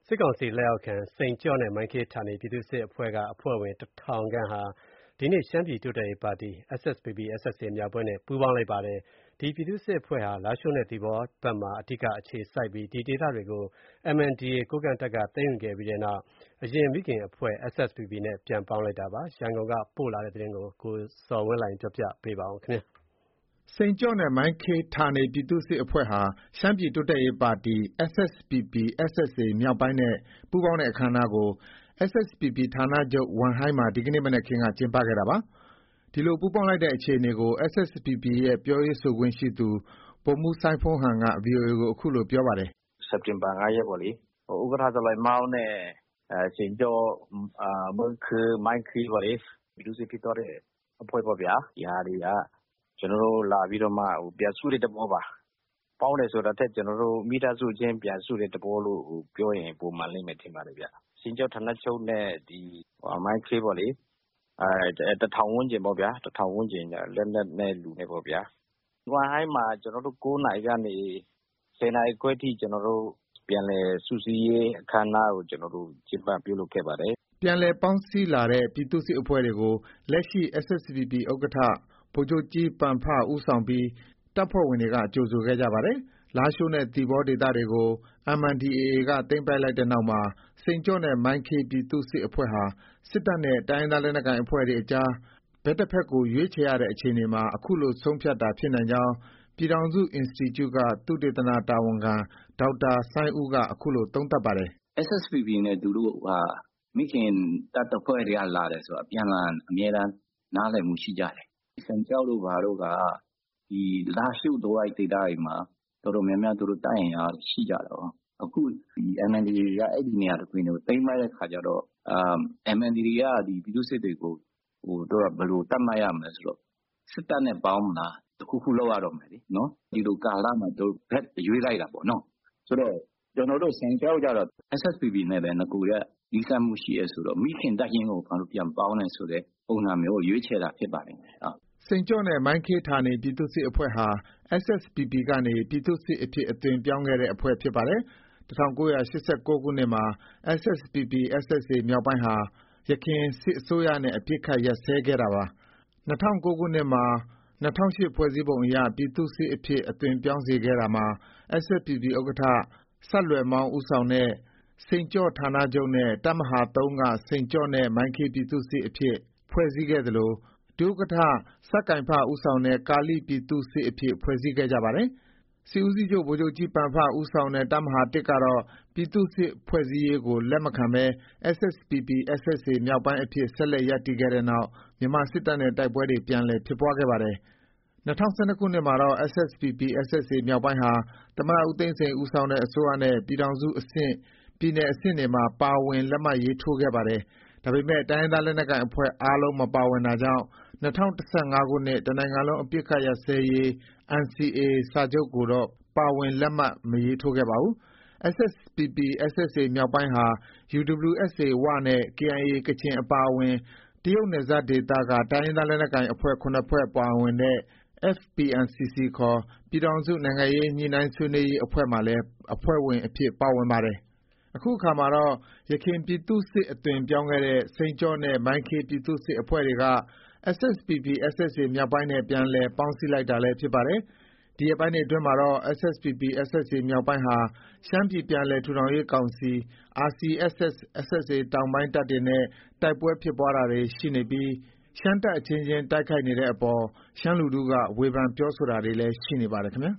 စစ်ကောင်စီလက်အောက်ခံစိန်ကျော့နဲ့မိုင်းခေတ်ဌာနေပြည်သူ့စစ်အဖွဲ့ကအဖွဲ့ဝင် ၁,၀၀၀ ခန့်ဟာဒီနေ့ရှမ်းပြည်တိုးတက်ရေးပါတီ SSPP/SSA မြောက်ပိုင်းနဲ့ပူးပေါင်းလိုက်ပါတယ်။ ဒီပြည်သူ့စစ်အဖွဲ့ဟာလားရှိုးနဲ့သီပေါဘက်မှာအဓိကအခြေစိုက်ပြီး ဒီဒေသတွေကို MNDAA ကိုးကန့်တပ်ကသိမ်းယူခဲ့ပြီးတဲ့နောက် အရင်မိခင်အဖွဲ့ SSPP နဲ့ပြန်ပေါင်းလိုက်တာပါ။ ရန်ကုန်ကပို့လာတဲ့သတင်းကို ကိုဇော်ဝင်းလှိုင်က တင်ပြပေးထားပါတယ်။ စိန်ကျော့နဲ့မိုင်းခေတ်ဌာနေပြည်သူ့စစ်အဖွဲ့ဟာ ရှမ်းပြည်တိုးတက်ရေးပါတီ SSPP/SSA မြောက်ပိုင်းနဲ့ပူးပေါင်းတဲ့အခမ်းအနားကို SSPP ဌာနချုပ် ဝမ်ဟိုင်းမှာ ဒီကနေ့မနက်ခင်းက ကျင်းပခဲ့တာပါ။ ဒီလိုပူးပေါင်းလိုက်တဲ့အခြေအနေကို SSPP ရဲ့ ပြောရေးဆိုခွင့်ရှိသူ ဗိုလ်မှူးစိုင်းဖုန်းဟန်က VOA ကို အခုလို ပြောပါတယ်။ “စက်တင်ဘာ ၅ ရက်ပေါ့လေ။ ဥက္ကဋ္ဌ ဆလိုင်းမောင်းနဲ့စိန်ကျော့ မိုင်းခေတ်ပေါ့လေ။ ပြည်သူ့စစ်ဖြစ်သွားတဲ့အဖွဲ့ပေါ့ဗျာ။ ဒီဟာတွေက ကျနော်တို့လာပြီးတော့မှပြန်စုတဲ့သဘောပါ။ ပေါင်းတယ်ဆိုတာထက်မိသားစုချင်းပြန်စုတဲ့သဘောလို့ပြောရင်ပိုမှန်လိမ့်မယ်ထင်ပါတယ်ဗျ။ စိန်ကျော့ဌာနချုပ်နဲ့မိုင်းခေတ်ပေါ့လေ။ ၁,၀၀၀ ဝန်းကျင်ပေါ့ဗျာ။ ၁,၀၀၀ ဝန်းကျင်လက်နက်နဲ့လူနဲ့ပေါ့ဗျာ။ ဝမ်ဟိုင်းမှာ 9 နာရီကနေ 10 နာရီခွဲထိ ပြန်လည်စုစည်းရေးအခမ်းအနားကိုကျင်းပပြုလုပ်ခဲ့ပါတယ်။” ပြန်လည်ပေါင်းစည်းလာတဲ့ပြည်သူ့စစ်အဖွဲ့တွေကို လက်ရှိ SSPP ဥက္ကဋ္ဌ ဗိုလ်ချုပ်ကြီးပန်ဖ ဦးဆောင်ပြီး တပ်ဖွဲ့ဝင်တွေက ကြိုဆိုခဲ့ကြပါတယ်။ လားရှိုးနဲ့သီပေါဒေသတွေကို MNDAA က သိမ်းပိုက်လိုက်တဲ့နောက်မှာ စိန်ကျော့နဲ့မိုင်းခေတ်ပြည်သူ့စစ်အဖွဲ့ဟာ စစ်တပ်နဲ့ တိုင်းရင်းသားလက်နက်ကိုင်အဖွဲ့တွေအကြား ဘက်တဖက်ကို ရွေးချယ်ရတဲ့အခြေအနေမှာ အခုလို ဆုံးဖြတ်တာဖြစ်နိုင်ကြောင်း ပြည်ထောင်စု Institute က သုတေသနတာဝန်ခံ ဒေါက်တာစိုင်းဦးက အခုလို သုံးသပ်ပါတယ်။ “SSPP နဲ့သူတို့က မိခင်တပ်တဖွဲ့ကလာတယ်ဆိုတာ အပြန်အလှန်အမြဲတမ်းနားလည်မှုရှိကြတယ်။ စိန်ကျော့တို့ဘာတို့က လားရှိုးတဝိုက်ဒေသတွေမှာတော်တော်များများသူတို့တပ်အင်အားရှိကြတော့ အခု MNDAA ကအဲဒီနေရာတခွင်ကိုသိမ်းလိုက်တဲ့အခါကျတော့ MNDAA ကပြည်သူ့စစ်တွေကိုသူတို့ကဘယ်လိုသတ်မှတ်ရမလဲဆိုတော့ စစ်တပ်နဲ့ပေါင်းမလားတခုခုလုပ်ရတော့မယ်လေ။ ဒီလိုကာလမှာသူတို့ဘက်ရွေးလိုက်တာပေါ့နော်။ ဆိုတော့ကျနော်တို့စိန်ကျော့ကျတော့ SSPP နဲ့ပဲနဂိုကနီးစပ်မှုရှိတယ်ဆိုတော့ မိခင်တပ်ရင်းကိုပြန်ပေါင်းတယ်ဆိုတဲ့ပုံစံမျိုးကိုရွေးချယ်တာဖြစ်ပါလိမ့်မယ်။ ” စိန်ကျော့နဲ့မိုင်းခေတ်ဌာနေပြည်သူ့စစ်အဖွဲ့ဟာ SSPP ကနေ ပြည်သူ့စစ်အဖြစ်အသွင်ပြောင်းခဲ့တဲ့အဖွဲ့ဖြစ်ပါတယ်။ ၁၉၈၉ ခုနှစ်မှာ SSPP/SSA မြောက်ပိုင်းဟာ ယခင်စစ်အစိုးရနဲ့ အပစ်အခတ်ရပ်စဲခဲ့တာပါ။ ၂၀၀၉ ခုနှစ်မှာ ၂၀၀၈ ဖွဲ့စည်းပုံအရ ပြည်သူ့စစ်အဖြစ်အသွင်ပြောင်းစေခဲ့ရာမှာ SSPP ဥက္ကဋ္ဌ စက်လွယ်မောင်းဦးဆောင်တဲ့ စိန်ကျော့ဌာနချုပ်နဲ့ တပ်မဟာ ၃ က စိန်ကျော့နဲ့ မိုင်းခေတ်ပြည်သူ့စစ်အဖြစ် ဖွဲ့စည်းခဲ့သလို ဒုဥက္ကဋ္ဌ စက္ကိုင်ဖ ဦးဆောင်တဲ့ ကာလိပြည်သူ့စစ်အဖြစ် ဖွဲ့စည်းခဲ့ကြပါတယ်။ စစ်ဦးစီးချုပ် ဗိုလ်ချုပ်ကြီးပန်ဖ ဦးဆောင်တဲ့ တပ်မဟာ ကတော့ ပြည်သူ့စစ်ဖွဲ့စည်းရေးကို လက်မခံဘဲ SSPP/SSA မြောက်ပိုင်းအဖြစ် ဆက်လက်ရပ်တည်ခဲ့တဲ့နောက် မြန်မာစစ်တပ်နဲ့ တိုက်ပွဲတွေ ပြန်လည်ဖြစ်ပွားခဲ့ပါတယ်။ ၂၀၁၂ ခုနှစ်မှာတော့ SSPP/SSA မြောက်ပိုင်းဟာ သမ္မတဦးသိန်းစိန်ဦးဆောင်တဲ့အစိုးရနဲ့ ပြည်ထောင်စုအဆင့်၊ ပြည်နယ်အဆင့်တွေမှာ ပါဝင်လက်မှတ်ရေးထိုးခဲ့ပါတယ်။ ဒါပေမဲ့ တိုင်းရင်းသားလက်နက်ကိုင်အဖွဲ့အားလုံးမပါဝင်တာကြောင့် ၂၀၁၅ ခုနှစ် တနိုင်ငံလုံးအပစ်အခတ်ရပ်စဲရေး NCA စာချုပ်ကိုတော့ ပါဝင်လက်မှတ်မရေးထိုးခဲ့ပါဘူး။ SSPP/SSA မြောက်ပိုင်းဟာ UWSA ဝနဲ့ KIA ကချင်အပါအဝင် တရုတ်နယ်စပ်ဒေသက တိုင်းရင်းသားလက်နက်ကိုင်အဖွဲ့ ၇ ဖွဲ့ပါဝင်တဲ့ FPNCC ခေါ် ပြည်ထောင်စုနိုင်ငံရေးညှိနှိုင်းဆွေးနွေးရေးအဖွဲ့မှာလည်း အဖွဲ့ဝင်အဖြစ်ပါဝင်ပါတယ်။ အခုအခါမှာတော့ ယခင်ပြည်သူ့စစ်အသွင်ပြောင်းခဲ့တဲ့ စိန်ကျော့နဲ့ မိုင်းခေတ်ပြည်သူ့စစ်အဖွဲ့တွေက SSPP/SSA မြောက်ပိုင်းနဲ့ ပြန်လည်ပေါင်းစည်းလိုက်တာလည်း ဖြစ်ပါတယ်။ ဒီရက်ပိုင်းတွေအတွင်းမှာတော့ SSPP/SSA မြောက်ပိုင်းဟာ ရှမ်းပြည်ပြန်လည်ထူထောင်ရေးကောင်စီ RCSS/SSA တောင်ပိုင်းတပ်တွေနဲ့ တိုက်ပွဲဖြစ်ပွားတာတွေ ရှိနေပြီး ရှမ်းတပ်အချင်းချင်းတိုက်ခိုက်နေတဲ့အပေါ် ရှမ်းလူထုက ဝေဖန်ပြောဆိုတာတွေလည်း ရှိနေပါတယ်ခင်ဗျာ